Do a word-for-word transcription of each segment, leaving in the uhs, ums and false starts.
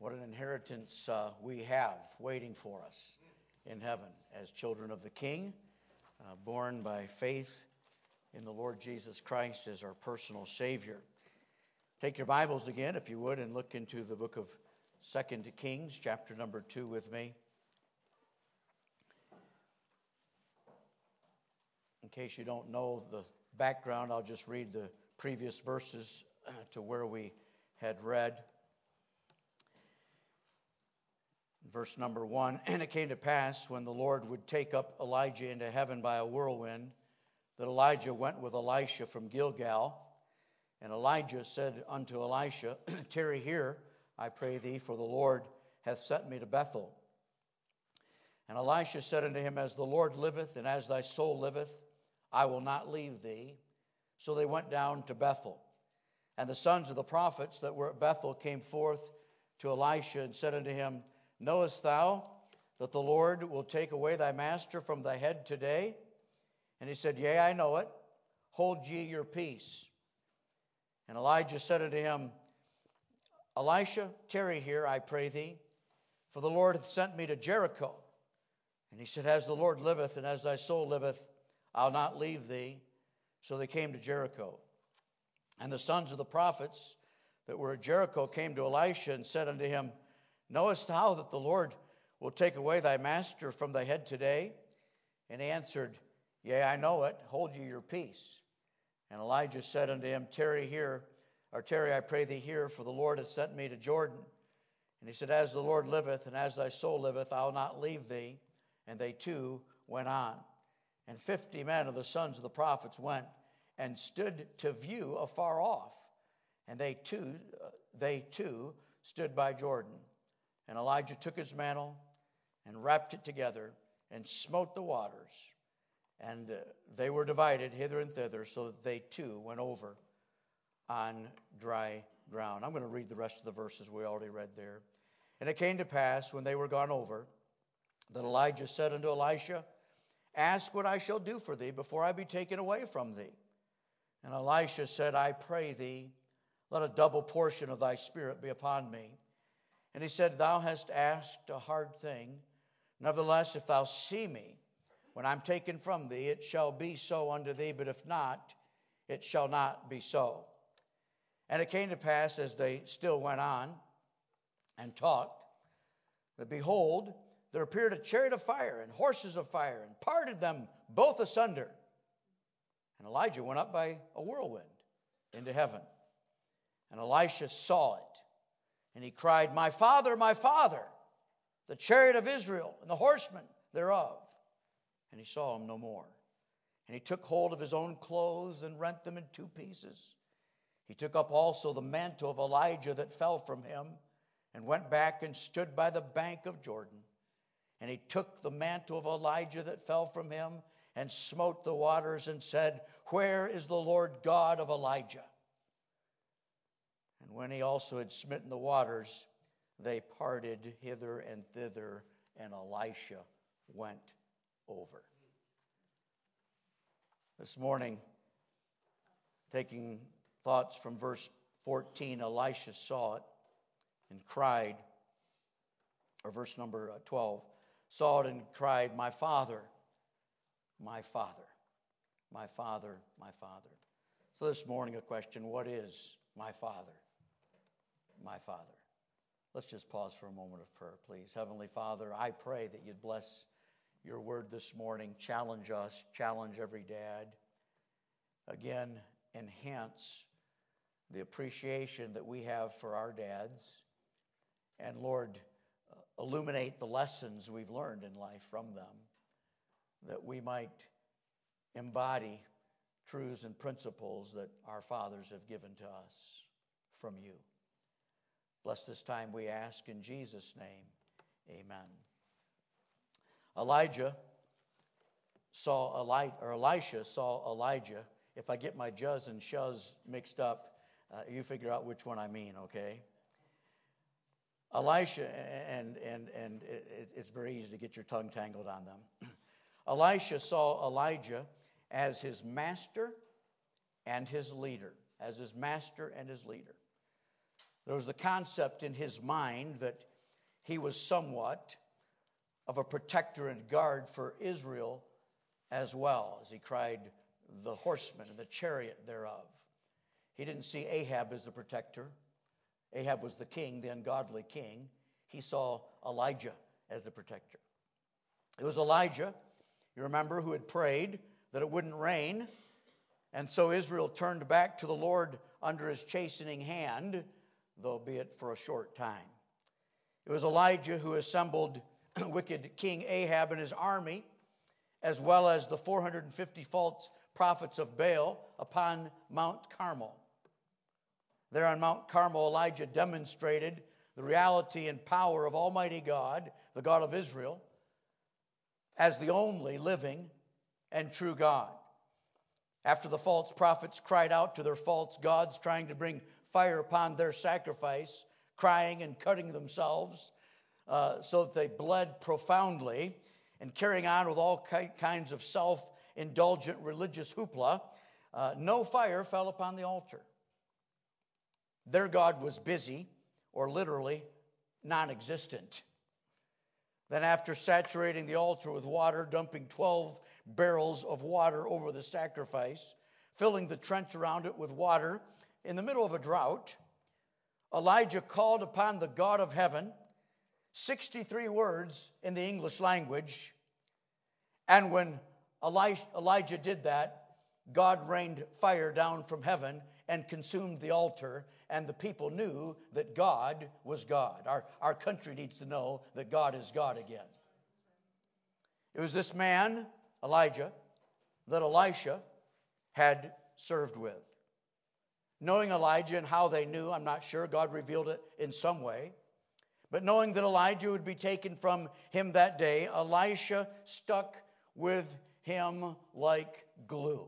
What an inheritance uh, we have waiting for us in heaven as children of the King, uh, born by faith in the Lord Jesus Christ as our personal Savior. Take your Bibles again, if you would, and look into the book of Second Kings, chapter number two with me. In case you don't know the background, I'll just read the previous verses to where we had read. Verse number one, and it came to pass when the Lord would take up Elijah into heaven by a whirlwind, that Elijah went with Elisha from Gilgal. And Elijah said unto Elisha, tarry here, I pray thee, for the Lord hath sent me to Bethel. And Elisha said unto him, as the Lord liveth, and as thy soul liveth, I will not leave thee. So they went down to Bethel. And the sons of the prophets that were at Bethel came forth to Elisha and said unto him, knowest thou that the Lord will take away thy master from thy head today? And he said, yea, I know it. Hold ye your peace. And Elijah said unto him, Elisha, tarry here, I pray thee, for the Lord hath sent me to Jericho. And he said, as the Lord liveth, and as thy soul liveth, I'll not leave thee. So they came to Jericho. And the sons of the prophets that were at Jericho came to Elisha and said unto him, knowest thou that the Lord will take away thy master from thy head today? And he answered, yea, I know it. Hold ye your peace. And Elijah said unto him, tarry here, or tarry, I pray thee here, for the Lord hath sent me to Jordan. And he said, as the Lord liveth, and as thy soul liveth, I will not leave thee. And they two went on. And fifty men of the sons of the prophets went and stood to view afar off. And they two, uh, they too stood by Jordan. And Elijah took his mantle and wrapped it together and smote the waters. And uh, they were divided hither and thither, so that they too went over on dry ground. I'm going to read the rest of the verses we already read there. And it came to pass, when they were gone over, that Elijah said unto Elisha, ask what I shall do for thee before I be taken away from thee. And Elisha said, I pray thee, let a double portion of thy spirit be upon me. And he said, thou hast asked a hard thing. Nevertheless, if thou see me, when I'm taken from thee, it shall be so unto thee, but if not, it shall not be so. And it came to pass, as they still went on and talked, that behold, there appeared a chariot of fire and horses of fire, and parted them both asunder. And Elijah went up by a whirlwind into heaven. And Elisha saw it. And he cried, my father, my father, the chariot of Israel and the horsemen thereof. And he saw him no more. And he took hold of his own clothes and rent them in two pieces. He took up also the mantle of Elijah that fell from him, and went back and stood by the bank of Jordan. And he took the mantle of Elijah that fell from him, and smote the waters, and said, where is the Lord God of Elijah? And when he also had smitten the waters, they parted hither and thither, and Elisha went over. This morning, taking thoughts from verse fourteen, Elisha saw it and cried, or verse number twelve, saw it and cried, my father, my father, my father, my father. So this morning a question, what is my father? My Father. Let's just pause for a moment of prayer, please. Heavenly Father, I pray that you'd bless your word this morning. Challenge us, challenge every dad. Again, enhance the appreciation that we have for our dads. And Lord, illuminate the lessons we've learned in life from them, that we might embody truths and principles that our fathers have given to us from you. Bless this time, we ask in Jesus' name. Amen. Elijah saw Eli- or Elisha saw Elijah. If I get my juz and shuz mixed up, uh, you figure out which one I mean, okay? Elisha, and and and it, it's very easy to get your tongue tangled on them. Elisha saw Elijah as his master and his leader, as his master and his leader. There was the concept in his mind that he was somewhat of a protector and guard for Israel as well, as he cried, the horsemen and the chariot thereof. He didn't see Ahab as the protector. Ahab was the king, the ungodly king. He saw Elijah as the protector. It was Elijah, you remember, who had prayed that it wouldn't rain. And so Israel turned back to the Lord under his chastening hand, though be it for a short time. It was Elijah who assembled wicked King Ahab and his army, as well as the four hundred fifty false prophets of Baal upon Mount Carmel. There on Mount Carmel, Elijah demonstrated the reality and power of Almighty God, the God of Israel, as the only living and true God. After the false prophets cried out to their false gods, trying to bring fire upon their sacrifice, crying and cutting themselves uh, so that they bled profoundly, and carrying on with all kinds of self-indulgent religious hoopla, uh, no fire fell upon the altar. Their God was busy, or literally non-existent. Then after saturating the altar with water, dumping twelve barrels of water over the sacrifice, filling the trench around it with water, in the middle of a drought, Elijah called upon the God of heaven, sixty-three words in the English language, and when Elijah did that, God rained fire down from heaven and consumed the altar, and the people knew that God was God. Our, our country needs to know that God is God again. It was this man, Elijah, that Elisha had served with. Knowing Elijah and how they knew, I'm not sure, God revealed it in some way. But knowing that Elijah would be taken from him that day, Elisha stuck with him like glue.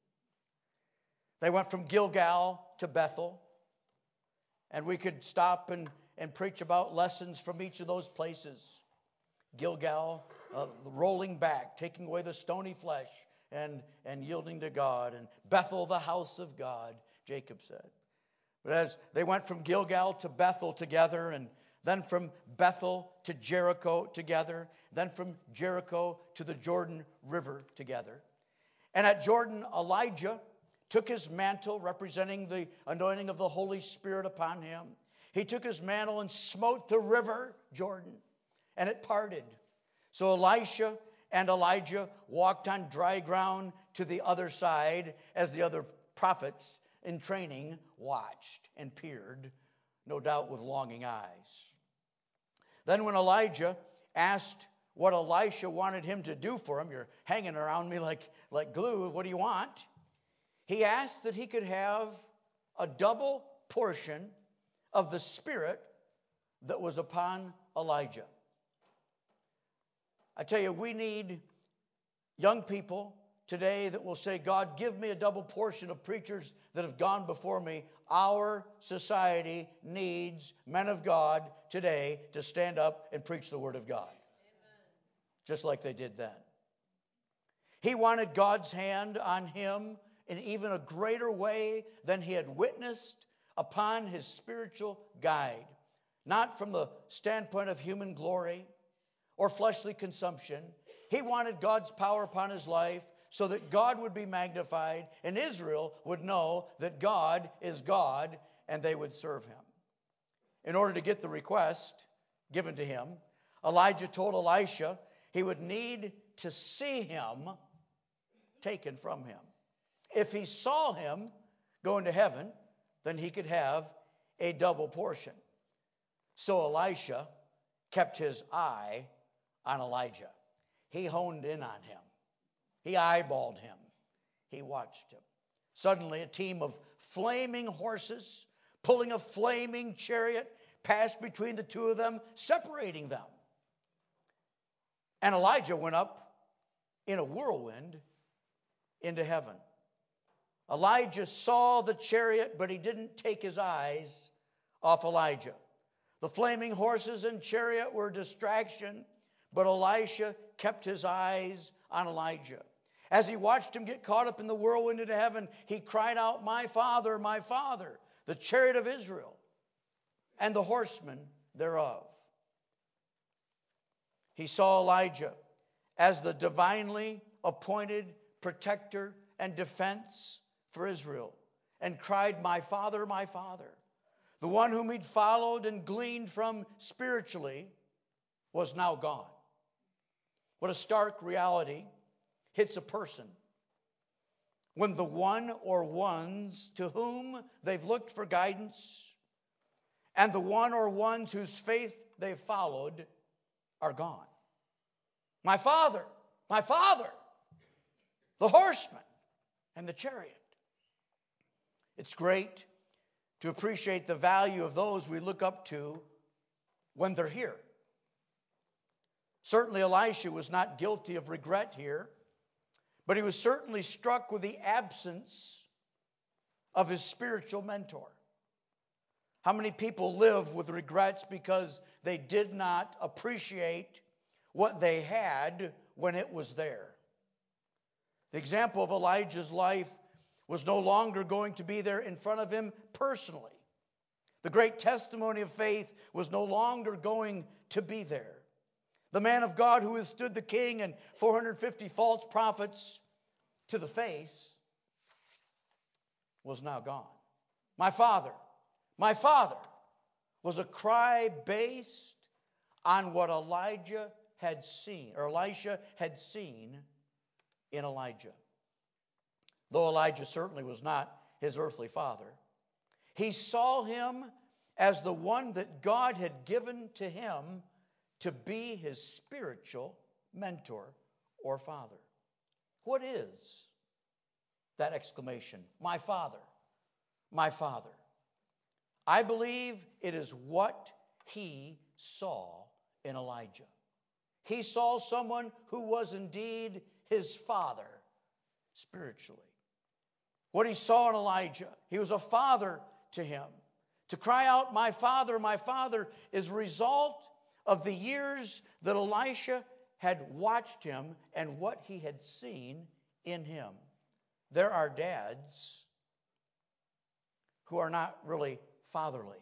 They went from Gilgal to Bethel. And we could stop and, and preach about lessons from each of those places. Gilgal, uh, rolling back, taking away the stony flesh and, and yielding to God. And Bethel, the house of God, Jacob said. But as they went from Gilgal to Bethel together, and then from Bethel to Jericho together, then from Jericho to the Jordan River together. And at Jordan, Elijah took his mantle, representing the anointing of the Holy Spirit upon him. He took his mantle and smote the river Jordan, and it parted. So Elisha and Elijah walked on dry ground to the other side, as the other prophets in training watched and peered, no doubt with longing eyes. Then when Elijah asked what Elisha wanted him to do for him, you're hanging around me like, like glue, what do you want? He asked that he could have a double portion of the Spirit that was upon Elijah. I tell you, we need young people today that will say, God, give me a double portion of preachers that have gone before me. Our society needs men of God today to stand up and preach the Word of God. Amen. Just like they did then. He wanted God's hand on him in even a greater way than he had witnessed upon his spiritual guide. Not from the standpoint of human glory or fleshly consumption. He wanted God's power upon his life so that God would be magnified and Israel would know that God is God and they would serve him. In order to get the request given to him, Elijah told Elisha he would need to see him taken from him. If he saw him going to heaven, then he could have a double portion. So Elisha kept his eye on Elijah. He honed in on him. He eyeballed him. He watched him. Suddenly, a team of flaming horses pulling a flaming chariot passed between the two of them, separating them. And Elijah went up in a whirlwind into heaven. Elijah saw the chariot, but he didn't take his eyes off Elijah. The flaming horses and chariot were a distraction, but Elisha kept his eyes on Elijah. As he watched him get caught up in the whirlwind into heaven, he cried out, "My Father, my Father, the chariot of Israel." and the horsemen thereof. He saw Elijah as the divinely appointed protector and defense for Israel, and cried, "My Father, my Father." The one whom he'd followed and gleaned from spiritually was now gone. What a stark reality hits a person when the one or ones to whom they've looked for guidance and the one or ones whose faith they've followed are gone. My Father, my Father, the horseman and the chariot. It's great to appreciate the value of those we look up to when they're here. Certainly Elisha was not guilty of regret here, but he was certainly struck with the absence of his spiritual mentor. How many people live with regrets because they did not appreciate what they had when it was there? The example of Elijah's life was no longer going to be there in front of him personally. The great testimony of faith was no longer going to be there. The man of God who withstood the king and four hundred fifty false prophets to the face was now gone. My father, my father was a cry based on what Elijah had seen, or Elisha had seen in Elijah. Though Elijah certainly was not his earthly father, he saw him as the one that God had given to him to be his spiritual mentor or father. What is that exclamation? My Father, my Father. I believe it is what he saw in Elijah. He saw someone who was indeed his father spiritually. What he saw in Elijah, he was a father to him. To cry out, "My Father, my Father," is a result of the years that Elisha had watched him and what he had seen in him. There are dads who are not really fatherly.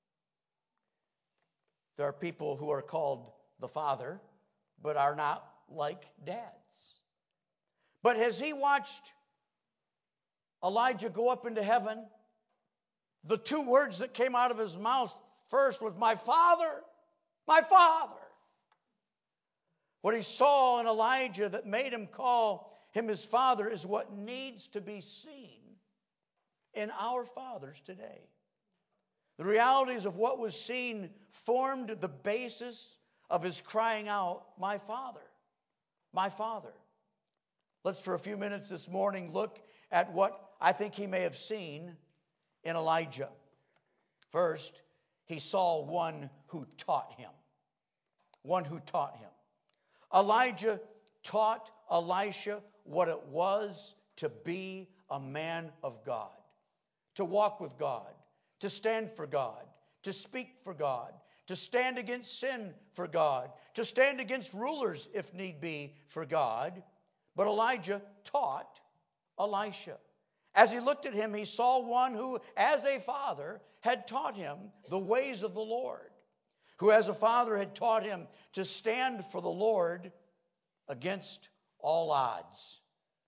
There are people who are called the Father, but are not like dads. But as he watched Elijah go up into heaven, the two words that came out of his mouth first was, "My Father, my Father." What he saw in Elijah that made him call him his father is what needs to be seen in our fathers today. The realities of what was seen formed the basis of his crying out, "My Father, my Father." Let's for a few minutes this morning look at what I think he may have seen in Elijah. First, he saw one who taught him. One who taught him. Elijah taught Elisha what it was to be a man of God, to walk with God, to stand for God, to speak for God, to stand against sin for God, to stand against rulers if need be for God. But Elijah taught Elisha. As he looked at him, he saw one who, as a father, had taught him the ways of the Lord, who as a father had taught him to stand for the Lord against all odds.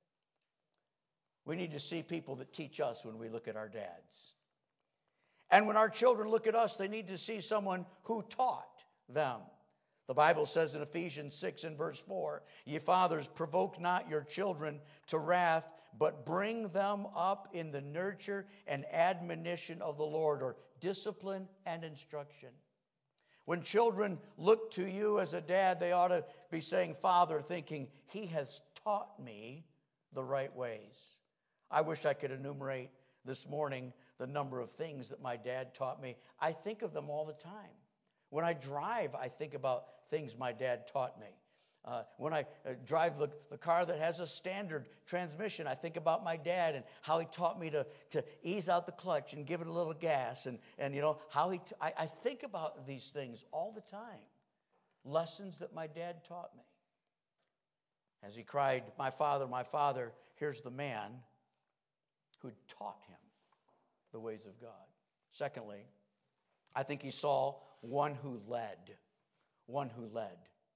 We need to see people that teach us when we look at our dads. And when our children look at us, they need to see someone who taught them. The Bible says in Ephesians six and verse four, "Ye fathers, provoke not your children to wrath, but bring them up in the nurture and admonition of the Lord," or discipline and instruction. When children look to you as a dad, they ought to be saying, "Father," thinking, "He has taught me the right ways." I wish I could enumerate this morning the number of things that my dad taught me. I think of them all the time. When I drive, I think about things my dad taught me. Uh, when I uh, drive the, the car that has a standard transmission, I think about my dad and how he taught me to, to ease out the clutch and give it a little gas. And, and you know, how he, t- I, I think about these things all the time. Lessons that my dad taught me. As he cried, "My Father, my Father," here's the man who taught him the ways of God. Secondly, I think he saw one who led. One who led.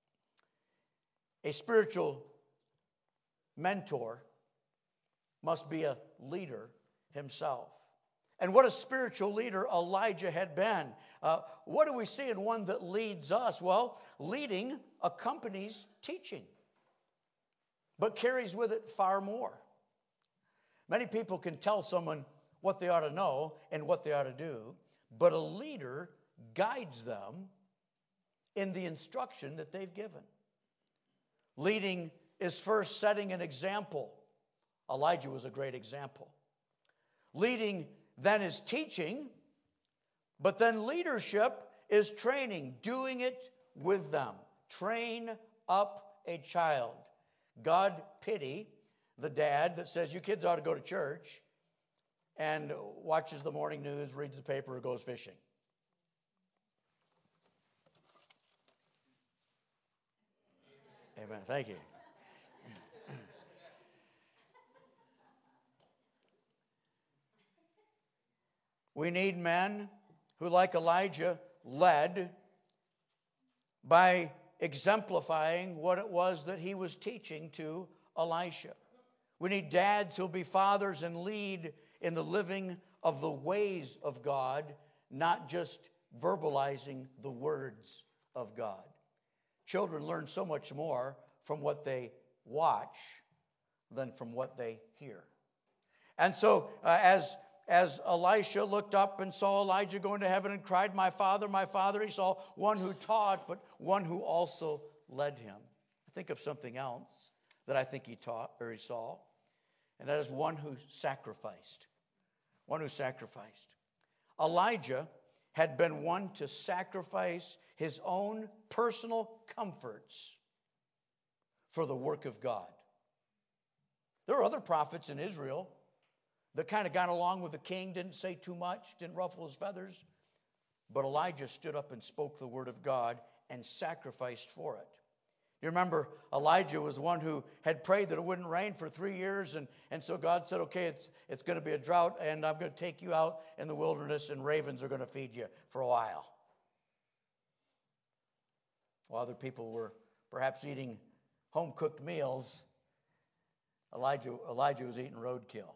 A spiritual mentor must be a leader himself. And what a spiritual leader Elijah had been. Uh, what do we see in one that leads us? Well, leading accompanies teaching, but carries with it far more. Many people can tell someone what they ought to know and what they ought to do, but a leader guides them in the instruction that they've given. Leading is first setting an example. Elijah was a great example. Leading then is teaching, but then leadership is training, doing it with them. Train up a child. God pity the dad that says, you kids ought to go to church, and watches the morning news, reads the paper, or goes fishing. Amen. Thank you. We need men who, like Elijah, led by exemplifying what it was that he was teaching to Elisha. We need dads who'll be fathers and lead in the living of the ways of God, not just verbalizing the words of God. Children learn so much more from what they watch than from what they hear. And so uh, as As Elisha looked up and saw Elijah going to heaven and cried, my father, my father, he saw one who taught, but one who also led him. I think of something else that I think he taught or he saw, and that is one who sacrificed. One who sacrificed. Elijah had been one to sacrifice his own personal comforts for the work of God. There were other prophets in Israel that kind of got along with the king, didn't say too much, didn't ruffle his feathers. But Elijah stood up and spoke the word of God and sacrificed for it. You remember, Elijah was one who had prayed that it wouldn't rain for three years. And, and so God said, okay, it's, it's going to be a drought, and I'm going to take you out in the wilderness, and ravens are going to feed you for a while. While other people were perhaps eating home-cooked meals, Elijah, Elijah was eating roadkill.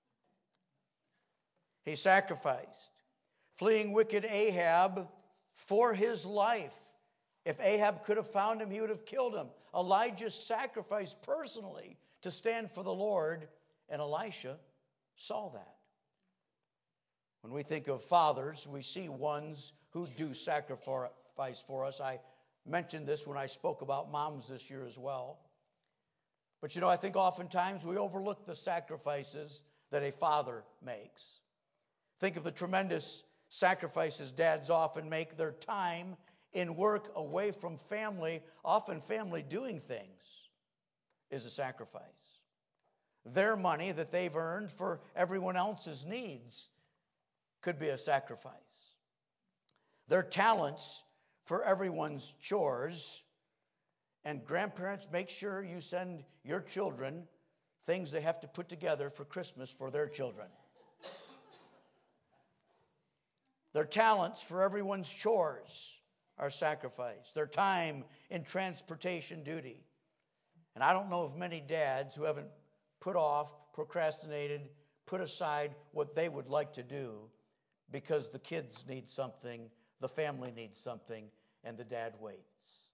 He sacrificed, fleeing wicked Ahab for his life. If Ahab could have found him, he would have killed him. Elijah sacrificed personally to stand for the Lord, and Elisha saw that. When we think of fathers, we see ones who do sacrifice for us. I mentioned this when I spoke about moms this year as well. But you know, I think oftentimes we overlook the sacrifices that a father makes. Think of the tremendous sacrifices dads often make. Their time in work away from family, often family doing things, is a sacrifice. Their money that they've earned for everyone else's needs could be a sacrifice. Their talents for everyone's chores. And grandparents, make sure you send your children things they have to put together for Christmas for their children. Their talents for everyone's chores are sacrificed. Their time in transportation duty. And I don't know of many dads who haven't put off, procrastinated, put aside what they would like to do because the kids need something, the family needs something, and the dad waits.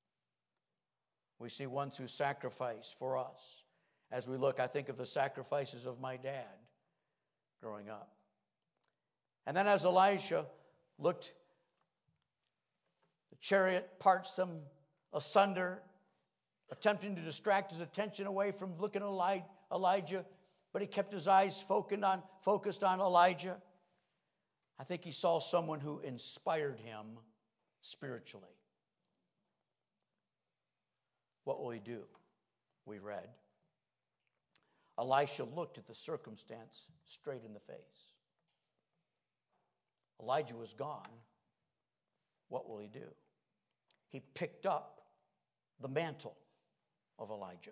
We see ones who sacrifice for us. As we look, I think of the sacrifices of my dad growing up. And then as Elisha looked, the chariot parts them asunder, attempting to distract his attention away from looking at Elijah, but he kept his eyes focused on, focused on Elijah. I think he saw someone who inspired him spiritually. What will he do? We read. Elisha looked at the circumstance straight in the face. Elijah was gone. What will he do? He picked up the mantle of Elijah.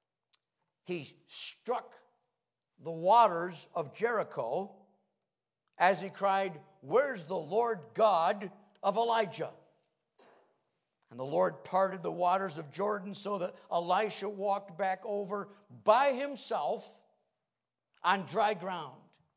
He struck the waters of Jericho as he cried, "Where's the Lord God of Elijah?" And the Lord parted the waters of Jordan so that Elisha walked back over by himself on dry ground.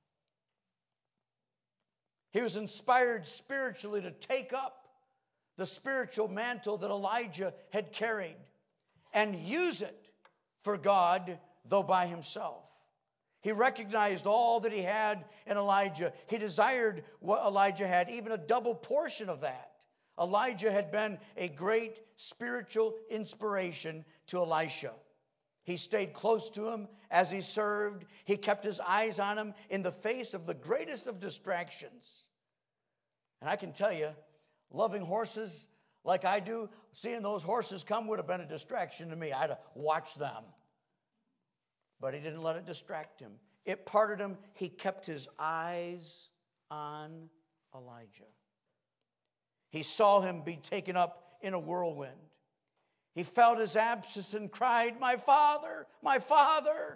He was inspired spiritually to take up the spiritual mantle that Elijah had carried and use it for God, though by himself. He recognized all that he had in Elijah. He desired what Elijah had, even a double portion of that. Elijah had been a great spiritual inspiration to Elisha. He stayed close to him as he served. He kept his eyes on him in the face of the greatest of distractions. And I can tell you, loving horses like I do, seeing those horses come would have been a distraction to me. I had to watch them. But he didn't let it distract him. It parted him. He kept his eyes on Elijah. He saw him be taken up in a whirlwind. He felt his absence and cried, "My father, my father."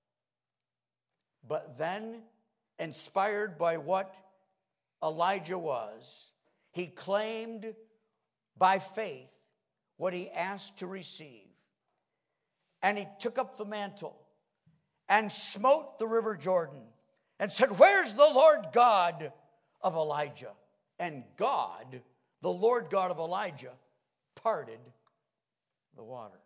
But then, inspired by what Elijah was, he claimed by faith what he asked to receive. And he took up the mantle and smote the river Jordan and said, "Where's the Lord God of Elijah?" And God, the Lord God of Elijah, parted the waters.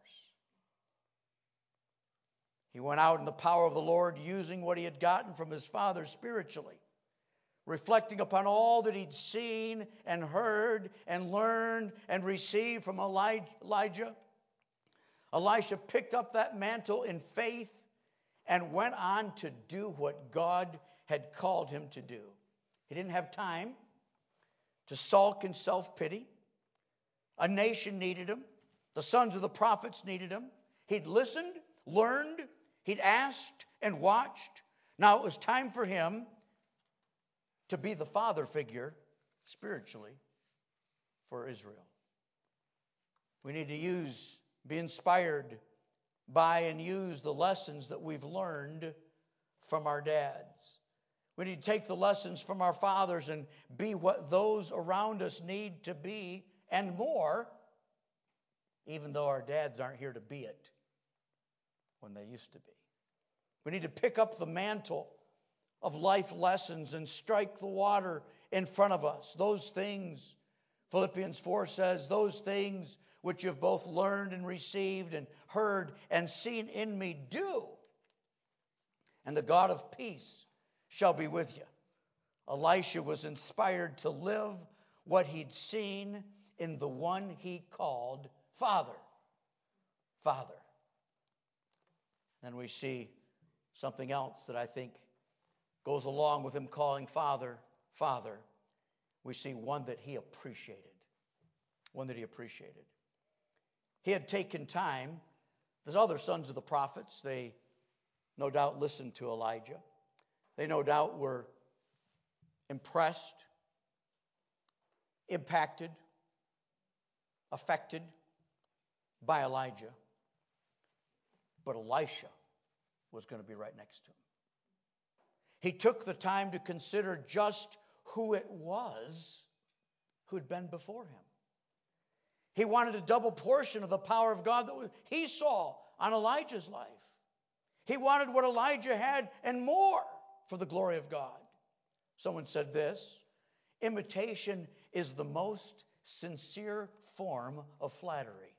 He went out in the power of the Lord, using what he had gotten from his father spiritually, reflecting upon all that he'd seen and heard and learned and received from Elijah. Elisha picked up that mantle in faith and went on to do what God had called him to do. He didn't have time to sulk in self-pity. A nation needed him. The sons of the prophets needed him. He'd listened, learned, he'd asked and watched. Now it was time for him to be the father figure spiritually for Israel. We need to use, be inspired by and use the lessons that we've learned from our dads. We need to take the lessons from our fathers and be what those around us need to be and more, even though our dads aren't here to be it when they used to be. We need to pick up the mantle of life lessons and strike the water in front of us. Those things, Philippians four says, those things which you've both learned and received and heard and seen in me, do. And the God of peace shall be with you. Elisha was inspired to live what he'd seen in the one he called Father. Father. Then we see something else that I think goes along with him calling Father, Father. We see one that he appreciated. One that he appreciated. He had taken time. There's other sons of the prophets. They no doubt listened to Elijah. They no doubt were impressed, impacted, affected by Elijah. But Elisha was going to be right next to him. He took the time to consider just who it was who had been before him. He wanted a double portion of the power of God that he saw on Elijah's life. He wanted what Elijah had and more for the glory of God. Someone said this, imitation is the most sincere form of flattery.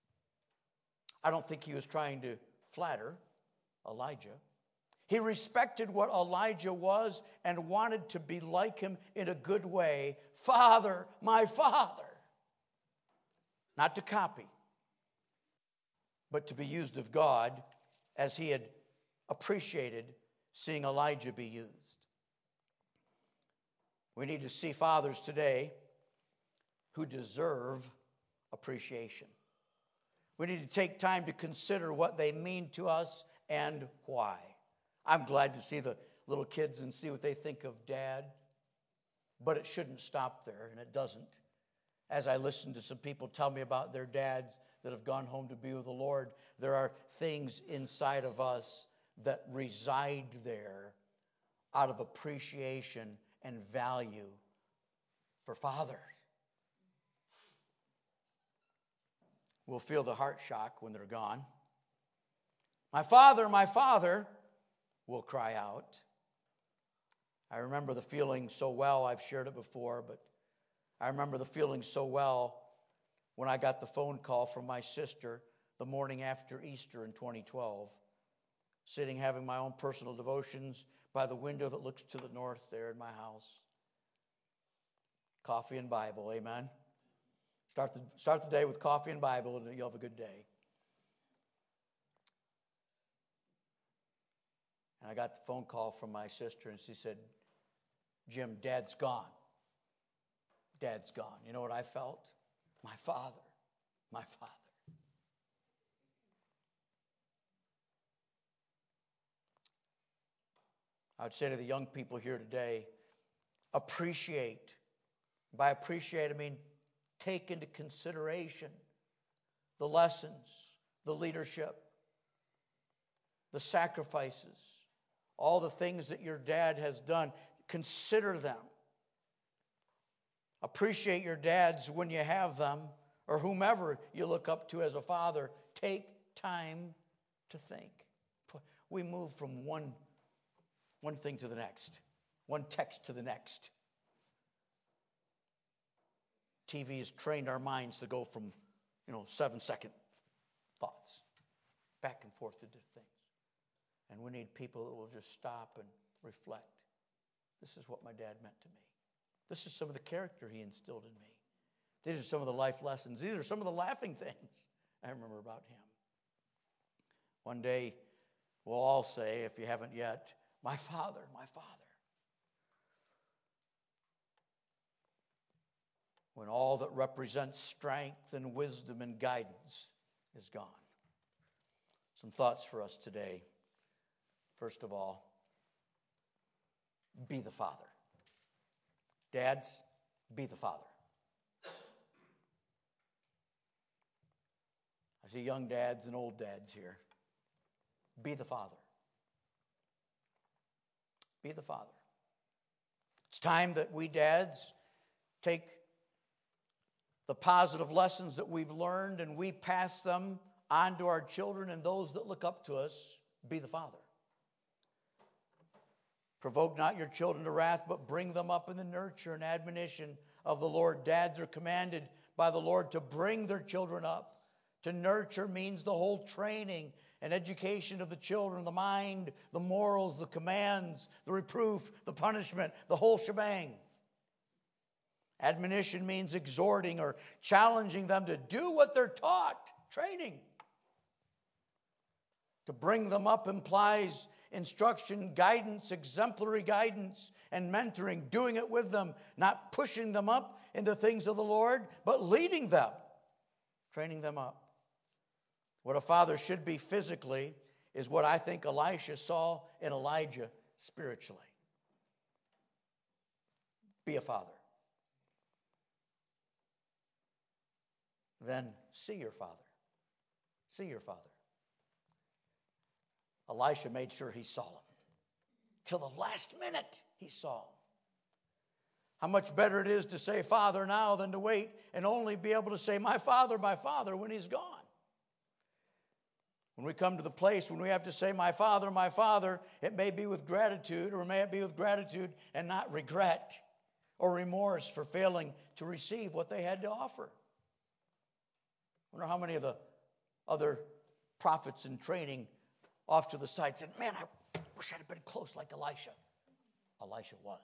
I don't think he was trying to flatter Elijah. He respected what Elijah was and wanted to be like him in a good way. Father, my Father. Not to copy, but to be used of God as he had appreciated seeing Elijah be used. We need to see fathers today who deserve appreciation. We need to take time to consider what they mean to us and why. I'm glad to see the little kids and see what they think of Dad, but it shouldn't stop there, and it doesn't. As I listen to some people tell me about their dads that have gone home to be with the Lord, there are things inside of us that reside there out of appreciation and value for fathers. We'll feel the heart shock when they're gone. My father, my father, we'll cry out. I remember the feeling so well. I've shared it before, but I remember the feeling so well when I got the phone call from my sister the morning after Easter in twenty twelve, sitting having my own personal devotions by the window that looks to the north there in my house. Coffee and Bible, amen. Start the, start the day with coffee and Bible, and you'll have a good day. And I got the phone call from my sister, and she said, Jim, Dad's gone. Dad's gone. You know what I felt? My father. My father. I would say to the young people here today, appreciate. By appreciate, I mean take into consideration the lessons, the leadership, the sacrifices, all the things that your dad has done. Consider them. Appreciate your dads when you have them, or whomever you look up to as a father. Take time to think. We move from one, one thing to the next, one text to the next. T V has trained our minds to go from, you know, seven-second thoughts back and forth to different things. And we need people that will just stop and reflect. This is what my dad meant to me. This is some of the character he instilled in me. These are some of the life lessons. These are some of the laughing things I remember about him. One day, we'll all say, if you haven't yet, my father, my father. When all that represents strength and wisdom and guidance is gone. Some thoughts for us today. First of all, be the father. Dads, be the father. I see young dads and old dads here. Be the father. Be the father. It's time that we dads take the positive lessons that we've learned and we pass them on to our children and those that look up to us. Be the father. Provoke not your children to wrath, but bring them up in the nurture and admonition of the Lord. Dads are commanded by the Lord to bring their children up. To nurture means the whole training and education of the children, the mind, the morals, the commands, the reproof, the punishment, the whole shebang. Admonition means exhorting or challenging them to do what they're taught, training. To bring them up implies instruction, guidance, exemplary guidance, and mentoring, doing it with them, not pushing them up into things of the Lord, but leading them, training them up. What a father should be physically is what I think Elisha saw in Elijah spiritually. Be a father. Then see your father. See your father. Elisha made sure he saw him. Till the last minute, he saw him. How much better it is to say Father now than to wait and only be able to say my Father, my Father when he's gone. When we come to the place when we have to say my Father, my Father, it may be with gratitude, or may it be with gratitude and not regret or remorse for failing to receive what they had to offer. I wonder how many of the other prophets in training off to the side said, man, I wish I'd have been close like Elisha. Elisha was.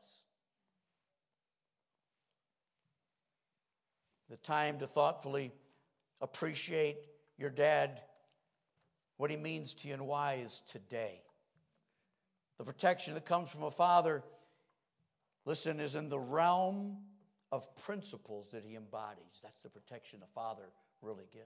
The time to thoughtfully appreciate your dad, what he means to you and why, is today. The protection that comes from a father, listen, is in the realm of principles that he embodies. That's the protection a father really gives.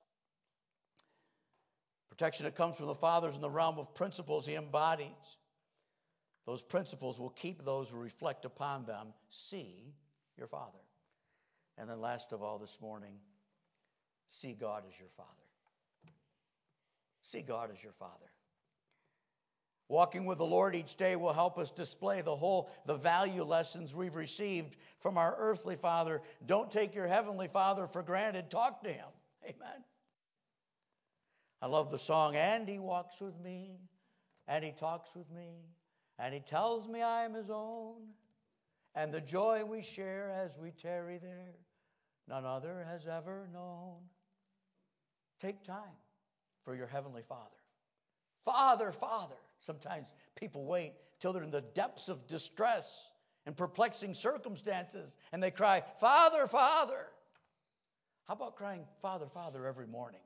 Protection that comes from the father is in the realm of principles he embodies. Those principles will keep those who reflect upon them. See your father. And then last of all this morning, see God as your father. See God as your father. Walking with the Lord each day will help us display the whole, the value lessons we've received from our earthly Father. Don't take your heavenly Father for granted. Talk to Him. Amen. I love the song, and He walks with me, and He talks with me, and He tells me I am His own, and the joy we share as we tarry there, none other has ever known. Take time for your heavenly Father. Father, Father. Sometimes people wait till they're in the depths of distress and perplexing circumstances, and they cry, Father, Father. How about crying, Father, Father, every morning?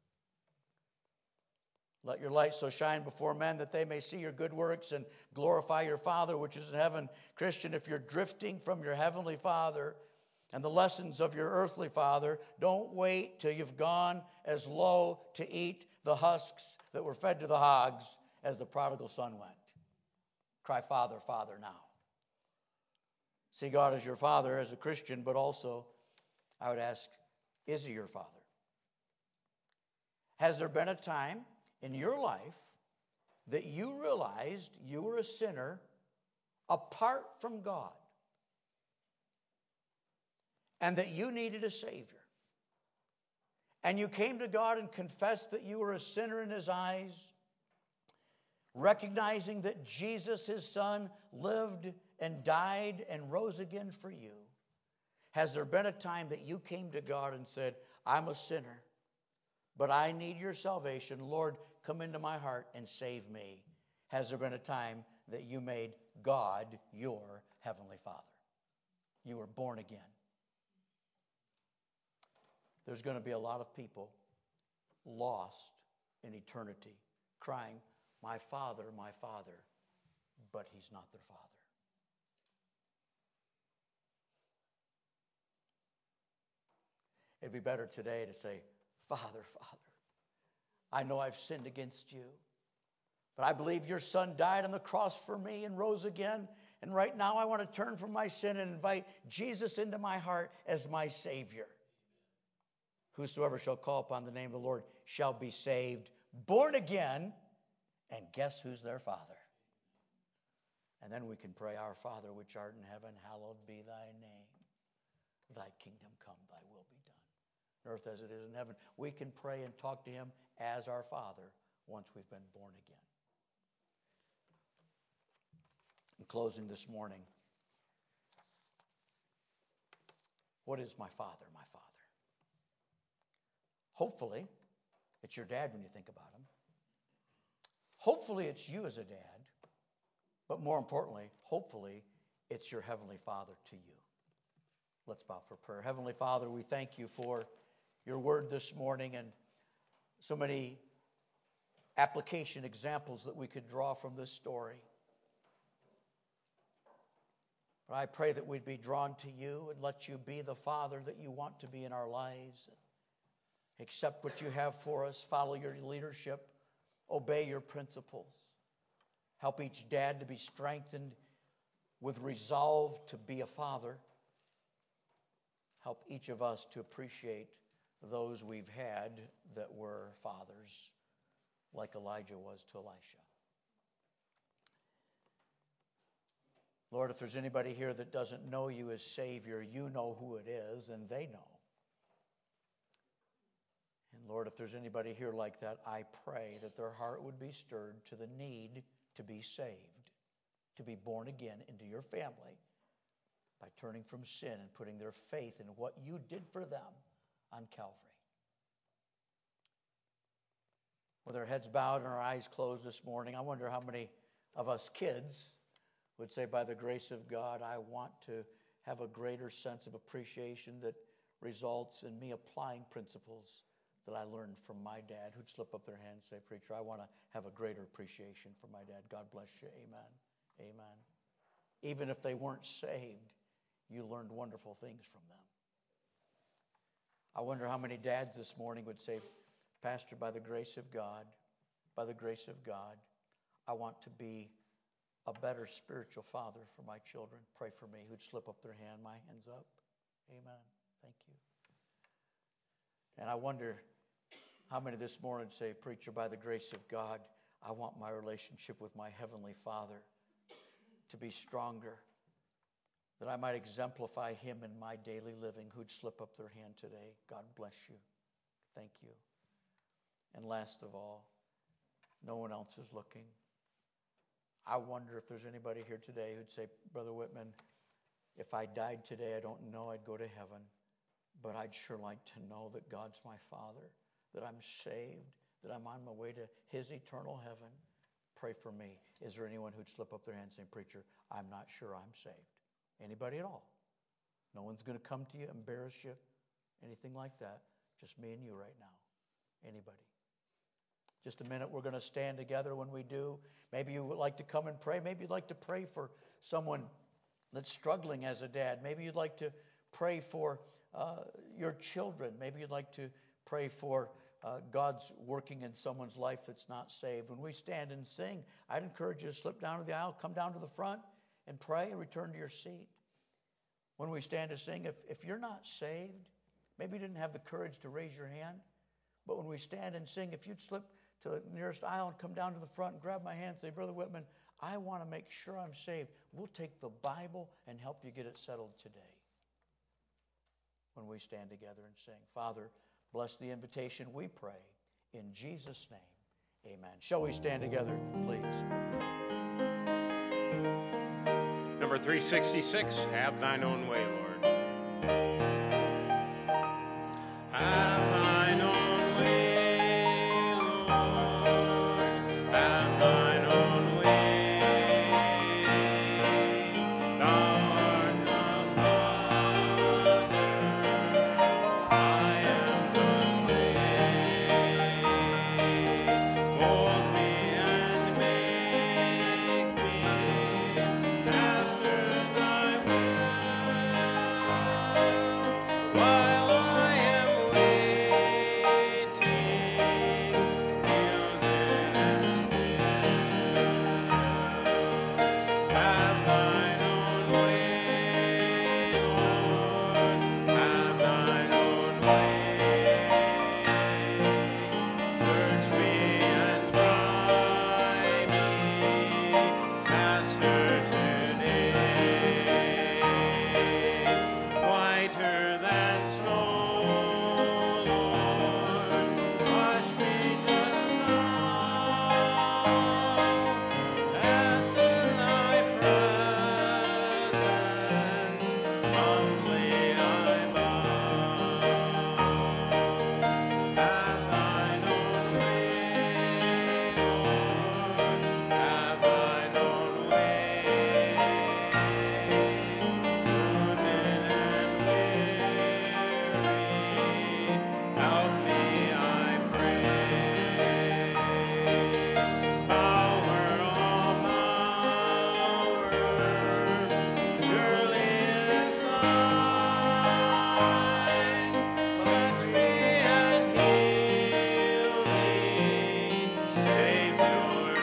Let your light so shine before men that they may see your good works and glorify your Father which is in heaven. Christian, if you're drifting from your heavenly Father and the lessons of your earthly father, don't wait till you've gone as low to eat the husks that were fed to the hogs as the prodigal son went. Cry, Father, Father, now. See God as your Father as a Christian, but also, I would ask, is He your Father? Has there been a time in your life that you realized you were a sinner apart from God and that you needed a Savior? And you came to God and confessed that you were a sinner in His eyes, recognizing that Jesus, His Son, lived and died and rose again for you. Has there been a time that you came to God and said, I'm a sinner, but I need your salvation. Lord, come into my heart and save me. Has there been a time that you made God your heavenly Father? You were born again. There's going to be a lot of people lost in eternity, crying, my Father, my Father, but He's not their Father. It'd be better today to say, Father, Father, I know I've sinned against you, but I believe your Son died on the cross for me and rose again. And right now I want to turn from my sin and invite Jesus into my heart as my Savior. Whosoever shall call upon the name of the Lord shall be saved, born again, and guess who's their Father? And then we can pray, Our Father which art in heaven, hallowed be thy name. Thy kingdom come, thy will be done, on earth as it is in heaven. We can pray and talk to Him as our Father once we've been born again. In closing this morning, what is my Father, my Father? Hopefully, it's your dad when you think about him. Hopefully, it's you as a dad. But more importantly, hopefully, it's your Heavenly Father to you. Let's bow for prayer. Heavenly Father, we thank you for your word this morning and so many application examples that we could draw from this story. But I pray that we'd be drawn to you and let you be the Father that you want to be in our lives. Accept what you have for us. Follow your leadership. Obey your principles. Help each dad to be strengthened with resolve to be a father. Help each of us to appreciate those we've had that were fathers, like Elijah was to Elisha. Lord, if there's anybody here that doesn't know you as Savior, you know who it is, and they know. And Lord, if there's anybody here like that, I pray that their heart would be stirred to the need to be saved, to be born again into your family by turning from sin and putting their faith in what you did for them on Calvary. With our heads bowed and our eyes closed this morning, I wonder how many of us kids would say, by the grace of God, I want to have a greater sense of appreciation that results in me applying principles that I learned from my dad. Who'd slip up their hand and say, Preacher, I want to have a greater appreciation for my dad. God bless you. Amen. Amen. Even if they weren't saved, you learned wonderful things from them. I wonder how many dads this morning would say, Pastor, by the grace of God, by the grace of God, I want to be a better spiritual father for my children. Pray for me. Who'd slip up their hand? My hand's up. Amen. Thank you. And I wonder how many this morning say, Preacher, by the grace of God, I want my relationship with my Heavenly Father to be stronger, that I might exemplify Him in my daily living. Who'd slip up their hand today? God bless you. Thank you. And last of all, no one else is looking. I wonder if there's anybody here today who'd say, Brother Whitman, if I died today, I don't know I'd go to heaven, but I'd sure like to know that God's my Father, that I'm saved, that I'm on my way to His eternal heaven. Pray for me. Is there anyone who'd slip up their hand and say, Preacher, I'm not sure I'm saved? Anybody at all? No one's going to come to you, embarrass you, anything like that. Just me and you right now. Anybody? Just a minute, we're going to stand together. When we do, maybe you would like to come and pray. Maybe you'd like to pray for someone that's struggling as a dad. Maybe you'd like to pray for uh, your children. Maybe you'd like to pray for uh, God's working in someone's life that's not saved. When we stand and sing, I'd encourage you to slip down to the aisle, come down to the front and pray and return to your seat. When we stand to sing, if, if you're not saved, maybe you didn't have the courage to raise your hand, but when we stand and sing, if you'd slip to the nearest aisle and come down to the front and grab my hand and say, Brother Whitman, I want to make sure I'm saved. We'll take the Bible and help you get it settled today. When we stand together and sing. Father, bless the invitation, we pray. In Jesus' name, amen. Shall we stand together, please? Number three sixty-six, Have Thine Own Way, Lord. Have Thine Own way, Lord. Have Thine Own way. Thou art the Potter, I am the clay. Mold me and make me after Thy will, while I am waiting, yielded and still. Have Thine own way, Lord, have Thine own way. Search me and try me, Master, today. Whiter than snow, Lord, wash me just now, as in Thy presence humbly I bow. Have Thine own way, Lord, have Thine own way. Wounded and weary, help me, I pray. Power, all power, surely is Thine. Touch me and heal me, Savior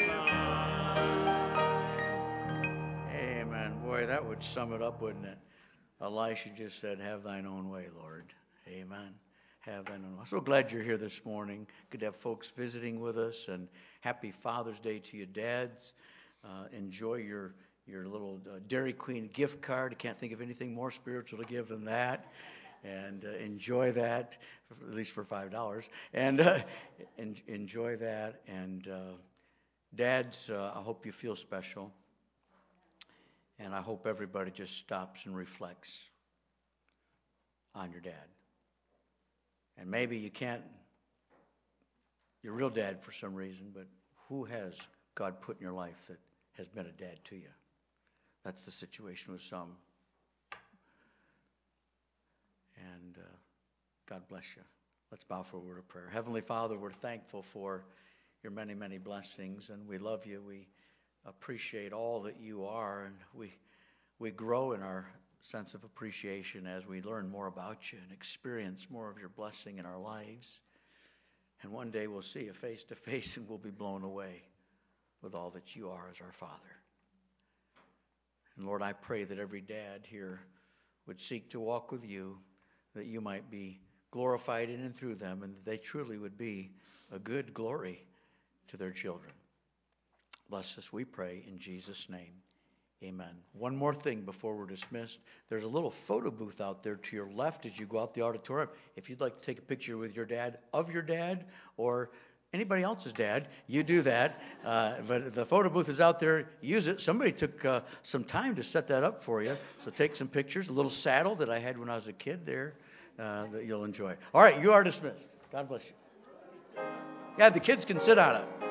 divine. Amen. Boy, that would sum it up, wouldn't it? Elisha just said, have Thine own way, Lord. Amen. Have Thine own way. I'm so glad you're here this morning. Good to have folks visiting with us, and happy Father's Day to you dads. Uh, enjoy your, your little uh, Dairy Queen gift card. I can't think of anything more spiritual to give than that. And uh, enjoy that, at least for five dollars. And uh, en- enjoy that. And uh, dads, uh, I hope you feel special. And I hope everybody just stops and reflects on your dad. And maybe you can't, your real dad for some reason, but who has God put in your life that has been a dad to you? That's the situation with some. And uh, God bless you. Let's bow for a word of prayer. Heavenly Father, we're thankful for your many, many blessings, and we love you. We appreciate all that you are, and we we grow in our sense of appreciation as we learn more about you and experience more of your blessing in our lives. And one day we'll see you face to face and we'll be blown away with all that you are as our Father. And Lord, I pray that every dad here would seek to walk with you, that you might be glorified in and through them, and that they truly would be a good glory to their children. Bless us, we pray, in Jesus' name. Amen. One more thing before we're dismissed. There's a little photo booth out there to your left as you go out the auditorium. If you'd like to take a picture with your dad, of your dad, or anybody else's dad, you do that. Uh, but the photo booth is out there. Use it. Somebody took uh, some time to set that up for you. So take some pictures. A little saddle that I had when I was a kid there uh, that you'll enjoy. All right, you are dismissed. God bless you. Yeah, the kids can sit on it.